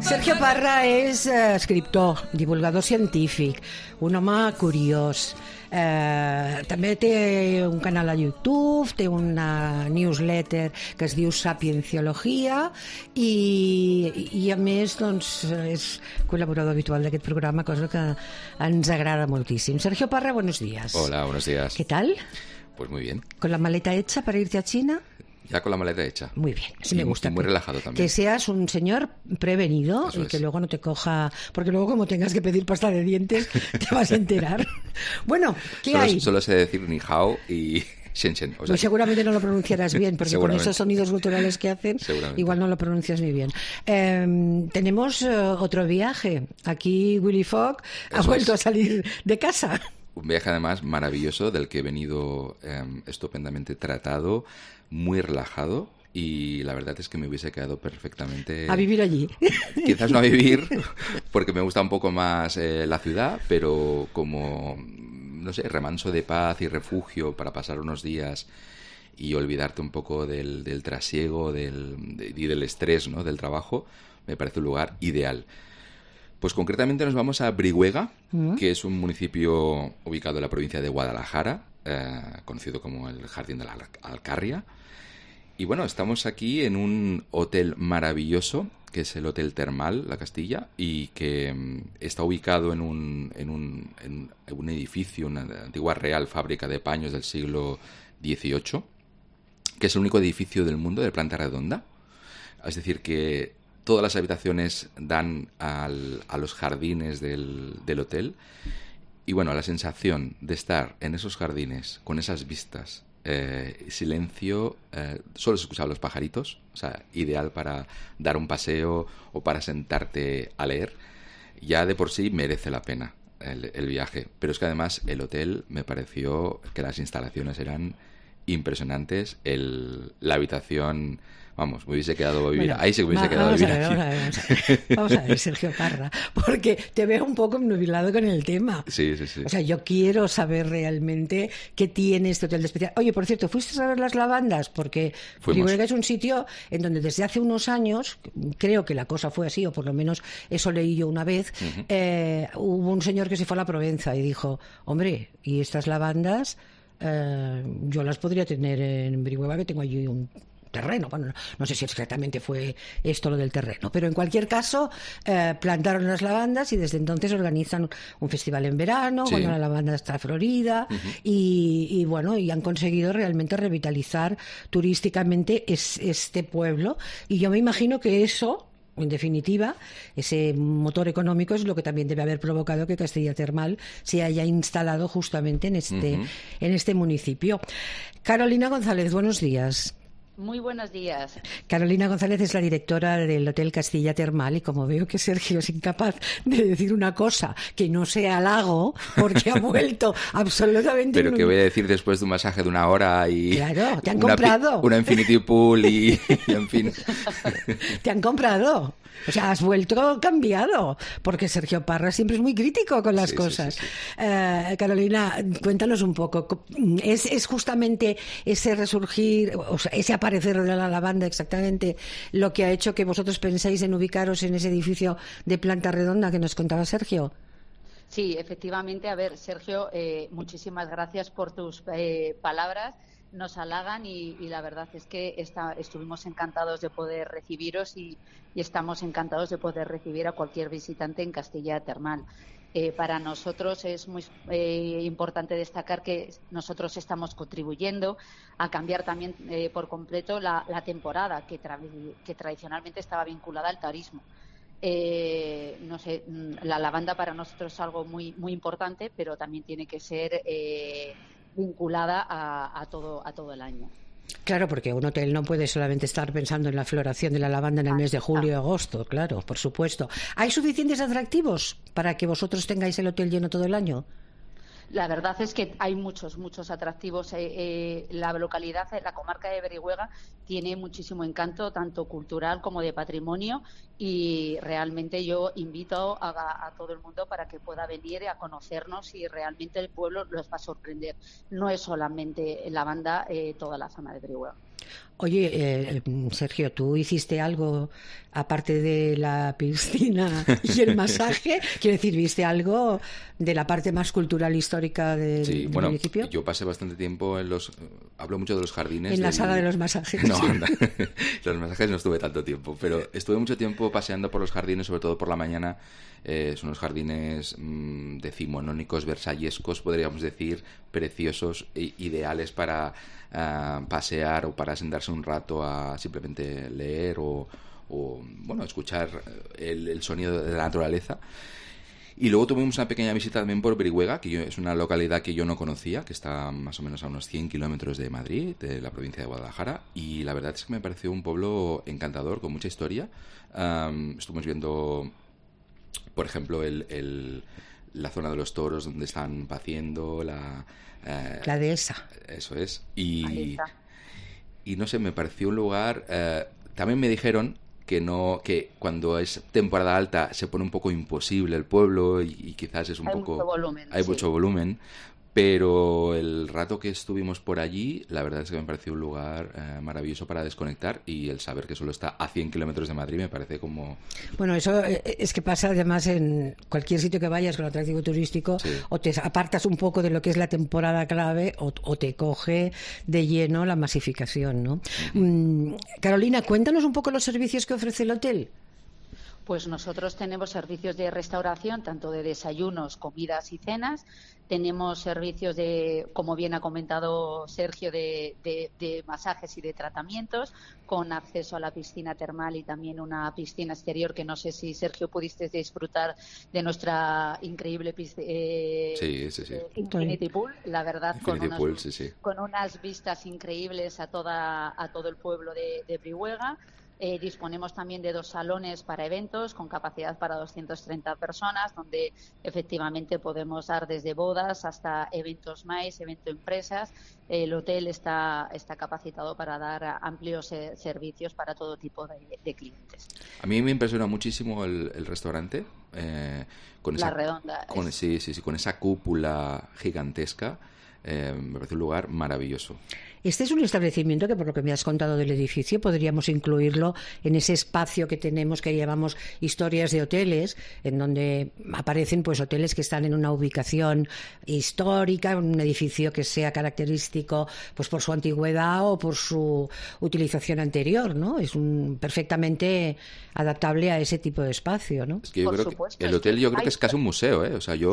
Sergio Parra és escriptor, divulgador científic, un home curiós. També té un canal a YouTube, té una newsletter que es diu Sapienciologia i a més doncs, és col·laborador habitual d'aquest programa, cosa que ens agrada moltíssim. Sergio Parra, buenos días. Hola, buenos días. ¿Qué tal? Pues muy bien. ¿Con la maleta hecha para irte a China? Ya con la maleta hecha. Muy bien, así me gusta. Muy relajado también. Que seas un señor prevenido. Eso y que luego no te coja... Porque luego como tengas que pedir pasta de dientes, te vas a enterar. Bueno, ¿qué hay? Solo sé decir ni hao y Shenzhen. O sea, pues seguramente no lo pronunciarás bien, porque con esos sonidos guturales que hacen, igual no lo pronuncias muy bien. Tenemos otro viaje. Aquí Willy Fogg ha vuelto a salir de casa. Un viaje además maravilloso del que he venido estupendamente tratado, muy relajado, y la verdad es que me hubiese quedado perfectamente... A vivir allí. Quizás no a vivir, porque me gusta un poco más la ciudad, pero como, no sé, remanso de paz y refugio para pasar unos días y olvidarte un poco del trasiego y del estrés, ¿no?, del trabajo, me parece un lugar ideal. Pues concretamente nos vamos a Brihuega, que es un municipio ubicado en la provincia de Guadalajara, conocido como el Jardín de la Alcarria. Y bueno, estamos aquí en un hotel maravilloso, que es el Hotel Termal La Castilla, y que está ubicado en un edificio, una antigua real fábrica de paños del siglo XVIII, que es el único edificio del mundo de planta redonda. Es decir, que todas las habitaciones dan a los jardines del hotel. Y bueno, la sensación de estar en esos jardines, con esas vistas, silencio, solo se escuchaban los pajaritos, o sea, ideal para dar un paseo o para sentarte a leer. Ya de por sí merece la pena el viaje. Pero es que además el hotel me pareció que las instalaciones eran impresionantes. La habitación... Vamos, me hubiese quedado a vivir. Bueno, ahí sí que me hubiese quedado a vivir. Vamos a ver, Sergio Parra, porque te veo un poco nubilado con el tema. Sí. O sea, yo quiero saber realmente qué tiene este hotel de especial. Oye, por cierto, ¿fuiste a ver las lavandas? Porque Brihuega es un sitio en donde desde hace unos años, creo que la cosa fue así, o por lo menos eso leí yo una vez, hubo un señor que se fue a la Provenza y dijo, hombre, ¿y estas lavandas? Yo las podría tener en Brihuega, que tengo allí un terreno. Bueno, no sé si exactamente fue esto lo del terreno, pero en cualquier caso plantaron las lavandas y desde entonces organizan un festival en verano, cuando la lavanda está florida, y bueno, y han conseguido realmente revitalizar turísticamente este pueblo, y yo me imagino que eso, en definitiva, ese motor económico es lo que también debe haber provocado que Castilla Termal se haya instalado justamente en este municipio. Carolina González, buenos días. Muy buenos días. Carolina González es la directora del Hotel Castilla Termal, y como veo que Sergio es incapaz de decir una cosa que no sea halago, porque ha vuelto absolutamente... Pero ¿qué voy a decir después de un masaje de 1 hora y... Claro, te han comprado. Una Infinity Pool y en fin... Te han comprado. O sea, has vuelto cambiado, porque Sergio Parra siempre es muy crítico con las cosas. Sí. Carolina, cuéntanos un poco. ¿Es justamente ese resurgir, o sea, ese aparecer de la lavanda exactamente lo que ha hecho que vosotros penséis en ubicaros en ese edificio de planta redonda que nos contaba Sergio? Sí, efectivamente. A ver, Sergio, muchísimas gracias por tus palabras. Nos halagan y la verdad es que estuvimos encantados de poder recibiros y estamos encantados de poder recibir a cualquier visitante en Castilla Termal. Para nosotros es muy importante destacar que nosotros estamos contribuyendo a cambiar también por completo la temporada que tradicionalmente estaba vinculada al turismo. No sé, la lavanda para nosotros es algo muy, muy importante, pero también tiene que ser vinculada a todo el año. Claro, porque un hotel no puede solamente estar pensando en la floración de la lavanda en el mes de julio y agosto, claro, por supuesto. ¿Hay suficientes atractivos para que vosotros tengáis el hotel lleno todo el año? La verdad es que hay muchos atractivos. La localidad, la comarca de Brihuega, tiene muchísimo encanto, tanto cultural como de patrimonio, y realmente yo invito a todo el mundo para que pueda venir a conocernos, y realmente el pueblo los va a sorprender. No es solamente la banda, toda la zona de Brihuega. Oye, Sergio, ¿tú hiciste algo aparte de la piscina y el masaje? Quiero decir, ¿viste algo de la parte más cultural histórica del municipio? Yo pasé bastante tiempo hablo mucho de los jardines. En la sala de los masajes. No, anda. Los masajes no estuve tanto tiempo, pero estuve mucho tiempo paseando por los jardines, sobre todo por la mañana. Son unos jardines decimonónicos, versallescos, podríamos decir, preciosos, ideales para pasear o para sentarse un rato a simplemente leer o escuchar el sonido de la naturaleza. Y luego tuvimos una pequeña visita también por Brihuega, que es una localidad que yo no conocía, que está más o menos a unos 100 kilómetros de Madrid, de la provincia de Guadalajara, y la verdad es que me pareció un pueblo encantador, con mucha historia. Estuvimos viendo, por ejemplo, la zona de los toros donde están paciendo, la dehesa. Eso es. Y no sé, me pareció un lugar... también me dijeron que cuando es temporada alta se pone un poco imposible el pueblo y quizás es hay mucho volumen, pero el rato que estuvimos por allí, la verdad es que me pareció un lugar maravilloso para desconectar, y el saber que solo está a 100 kilómetros de Madrid me parece como... Bueno, eso es que pasa además en cualquier sitio que vayas con atractivo turístico, sí. O te apartas un poco de lo que es la temporada clave o te coge de lleno la masificación, ¿no? Uh-huh. Carolina, cuéntanos un poco los servicios que ofrece el hotel. Pues nosotros tenemos servicios de restauración, tanto de desayunos, comidas y cenas. Tenemos servicios de, como bien ha comentado Sergio, de masajes y de tratamientos, con acceso a la piscina termal y también una piscina exterior, que no sé si, Sergio, pudiste disfrutar de nuestra increíble Infinity Pool. La verdad, con unas vistas increíbles a todo el pueblo de Brihuega. Disponemos también de 2 salones para eventos con capacidad para 230 personas, donde efectivamente podemos dar desde bodas hasta eventos evento empresas. El hotel está capacitado para dar amplios servicios para todo tipo de clientes. A mí me impresiona muchísimo el restaurante. Con esa, redonda. Con esa cúpula gigantesca. Me parece un lugar maravilloso. Este es un establecimiento que, por lo que me has contado del edificio, podríamos incluirlo en ese espacio que tenemos, que llamamos historias de hoteles, en donde aparecen pues hoteles que están en una ubicación histórica, un edificio que sea característico pues por su antigüedad o por su utilización anterior, ¿no? Es perfectamente adaptable a ese tipo de espacio, ¿no? Es que yo creo que el hotel creo que es casi un museo, ¿eh? O sea,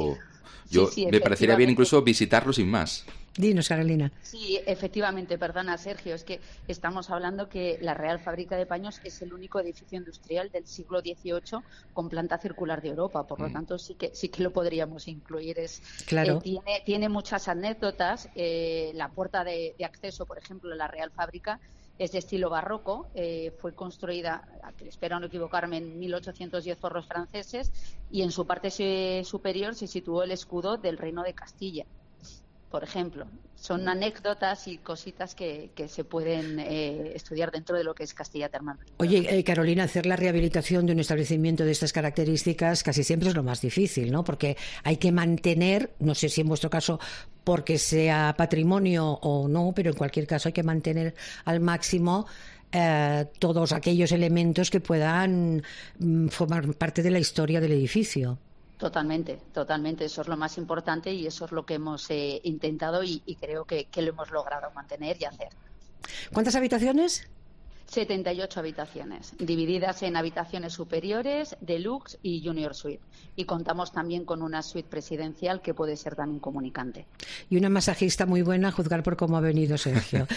me parecería bien incluso visitarlo sin más. Dinos, Carolina. Sí, efectivamente, perdona, Sergio, es que estamos hablando que la Real Fábrica de Paños es el único edificio industrial del siglo XVIII con planta circular de Europa, por lo tanto sí que lo podríamos incluir. Claro. Tiene muchas anécdotas. La puerta de acceso, por ejemplo, de la Real Fábrica es de estilo barroco, fue construida, espero no equivocarme, en 1810 por los franceses, y en su parte superior se situó el escudo del Reino de Castilla. Por ejemplo, son anécdotas y cositas que se pueden estudiar dentro de lo que es Castilla Termal. Oye, Carolina, hacer la rehabilitación de un establecimiento de estas características casi siempre es lo más difícil, ¿no? Porque hay que mantener, no sé si en vuestro caso porque sea patrimonio o no, pero en cualquier caso hay que mantener al máximo todos aquellos elementos que puedan formar parte de la historia del edificio. Totalmente. Eso es lo más importante y eso es lo que hemos intentado y creo que lo hemos logrado mantener y hacer. ¿Cuántas habitaciones? 78 habitaciones, divididas en habitaciones superiores, deluxe y junior suite. Y contamos también con una suite presidencial que puede ser también comunicante. Y una masajista muy buena, a juzgar por cómo ha venido Sergio.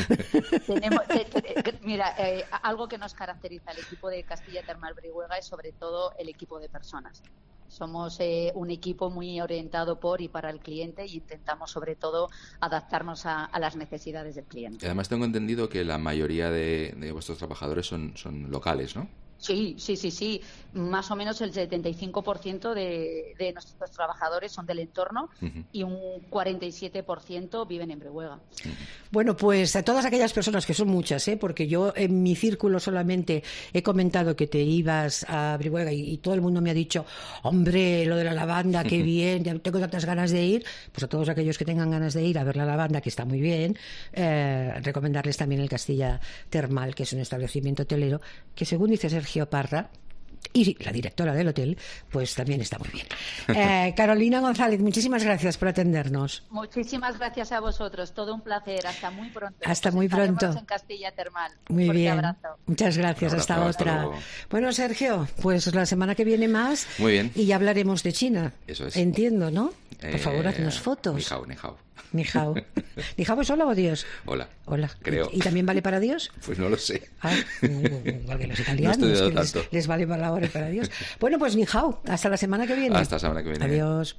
Mira, algo que nos caracteriza al equipo de Castilla Termal Brihuega es sobre todo el equipo de personas. Somos un equipo muy orientado por y para el cliente y intentamos sobre todo adaptarnos a las necesidades del cliente. Además tengo entendido que la mayoría de vuestros trabajadores son locales, ¿no? Sí. Más o menos el 75% de nuestros trabajadores son del entorno y un 47% viven en Brihuega. Bueno, pues a todas aquellas personas, que son muchas, porque yo en mi círculo solamente he comentado que te ibas a Brihuega y todo el mundo me ha dicho, hombre, lo de la lavanda, qué bien, ya tengo tantas ganas de ir. Pues a todos aquellos que tengan ganas de ir a ver la lavanda, que está muy bien, recomendarles también el Castilla Termal, que es un establecimiento hotelero que, según dice Sergio Parra, y la directora del hotel, pues también está muy bien. Carolina González, muchísimas gracias por atendernos. Muchísimas gracias a vosotros, todo un placer. Hasta muy pronto. Hasta muy pronto. En Castilla Termal. Muy bien. Abrazo. Muchas gracias. Hasta otra. Bueno, Sergio, pues la semana que viene más. Muy bien. Y ya hablaremos de China. Eso es. Entiendo, ¿no? Por favor, haznos fotos. Ni hao. Ni hao. ¿Ni hao es hola o Dios? Hola. Creo. ¿Y también vale para Dios? Pues no lo sé. Igual que los italianos, no que les vale para la hora y para Dios. Bueno, pues ni hao. Hasta la semana que viene. Hasta la semana que viene. Adiós.